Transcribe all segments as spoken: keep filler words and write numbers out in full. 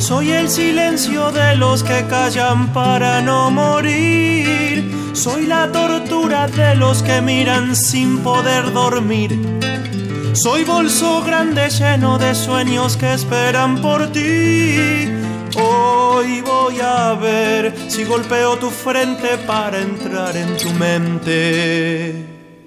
Soy el silencio de los que callan para no morir. Soy la tortura de los que miran sin poder dormir. Soy bolso grande lleno de sueños que esperan por ti. Hoy voy a ver si golpeo tu frente para entrar en tu mente.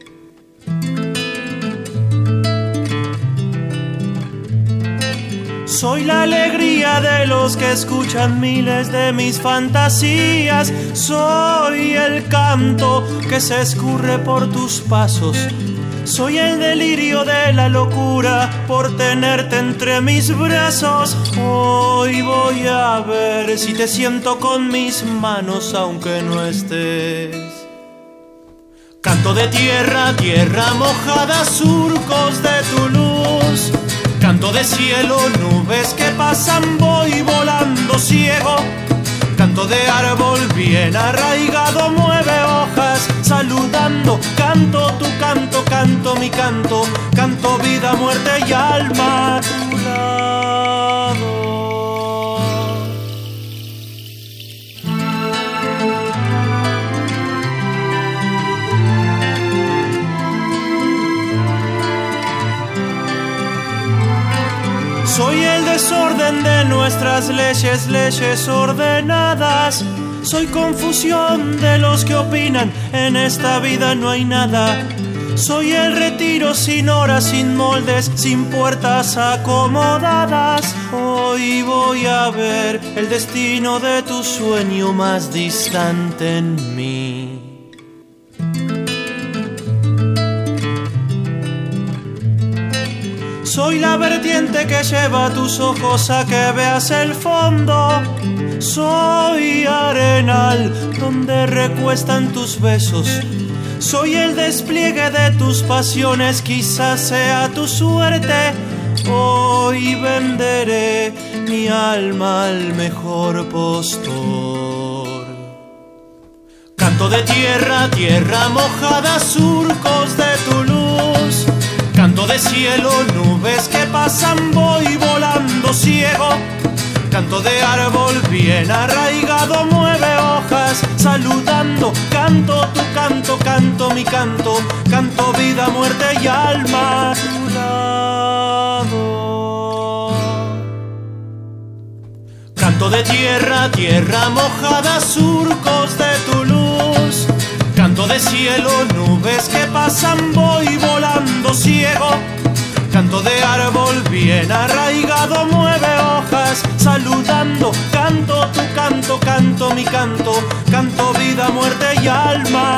Soy la alegría de los que escuchan miles de mis fantasías. Soy el canto que se escurre por tus pasos. Soy el delirio de la locura por tenerte entre mis brazos. Hoy voy a ver si te siento con mis manos aunque no estés. Canto de tierra, tierra mojada, surcos de tu luz. Canto de cielo, nubes que pasan, voy volando ciego. Canto de árbol bien arraigado, mueve hojas saludando. Canto tu canto, canto mi canto. Canto vida, muerte y alma a tu lado. Soy el desorden de nuestras leyes, leyes ordenadas. Soy confusión de los que opinan, en esta vida no hay nada. Soy el retiro sin horas, sin moldes, sin puertas acomodadas. Hoy voy a ver el destino de tu sueño más distante en mí. Soy la vertiente que lleva tus ojos a que veas el fondo. Soy arenal donde recuestan tus besos. Soy el despliegue de tus pasiones, quizás sea tu suerte. Hoy venderé mi alma al mejor postor. Canto de tierra, tierra mojada, surcos de tu luz. Canto de cielo, nubes que pasan, voy volando ciego. Canto de árbol bien arraigado, mueve hojas saludando. Canto tu canto, canto mi canto. Canto vida, muerte y alma a tu lado. Canto de tierra, tierra mojada, surcos de tu luz. Canto de cielo, nubes que pasan, voy volando ciego. Canto de árbol bien arraigado, mueve hojas saludando. Canto tu canto, canto mi canto. Canto vida, muerte y alma